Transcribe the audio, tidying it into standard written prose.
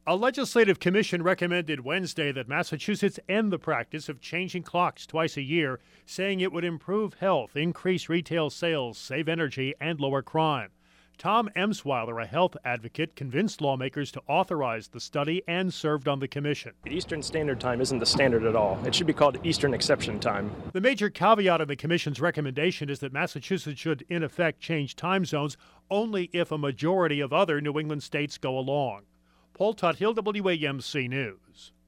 A legislative commission recommended Wednesday that Massachusetts end the practice of changing clocks twice a year, saying it would improve health, increase retail sales, save energy, and lower crime. Tom Emsweiler, a health advocate, convinced lawmakers to authorize the study and served on the commission. Eastern Standard Time isn't the standard at all. It should be called Eastern Exception Time. The major caveat of the commission's recommendation is that Massachusetts should, in effect, change time zones only if a majority of other New England states go along. Paul Tuthill, WAMC News.